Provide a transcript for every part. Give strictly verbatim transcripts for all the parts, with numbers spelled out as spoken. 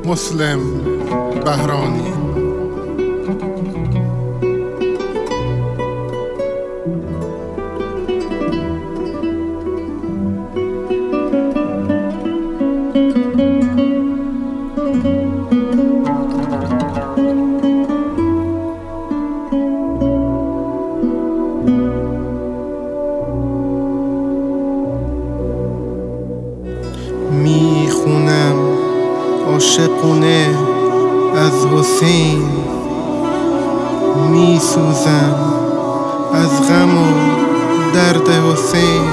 مسلم بهرانی. میخونم عاشقونه از حسین، میسوزم از غم و درد حسین.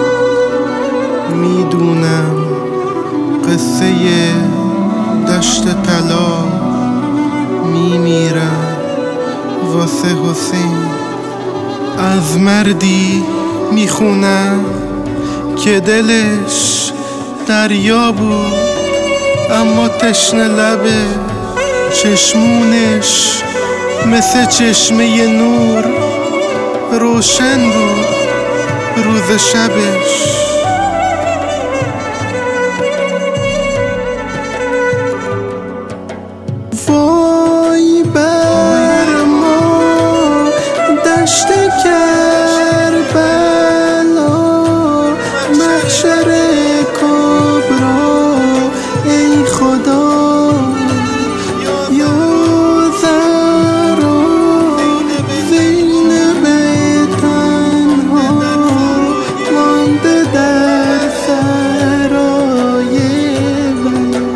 میدونم قصه دشت طلا، میمیرم واسه حسین. از مردی میخونم که دلش دریا بود اما تشنه لبه، چشمونش مثل چشمه نور روشن بود روز شبش. وای بر ما دشت کربلا، محشر کبرا، ای خدا یا زهرا زینب تنها مانده در سرای بلا.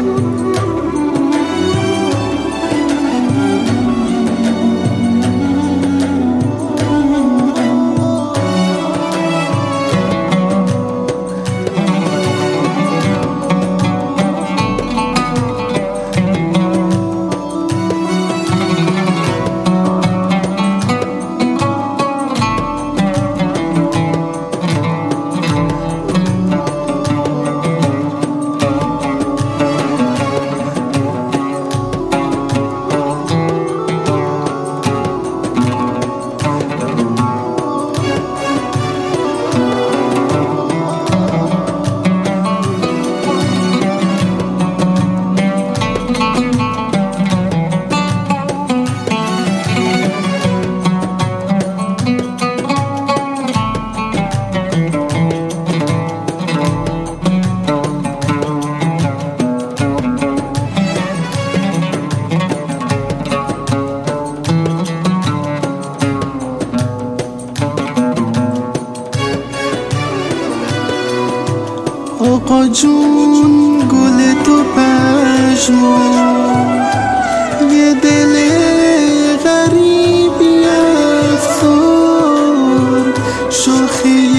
آقا جون گل تو پژمرد، یه دل غریبی افسرد، شوخی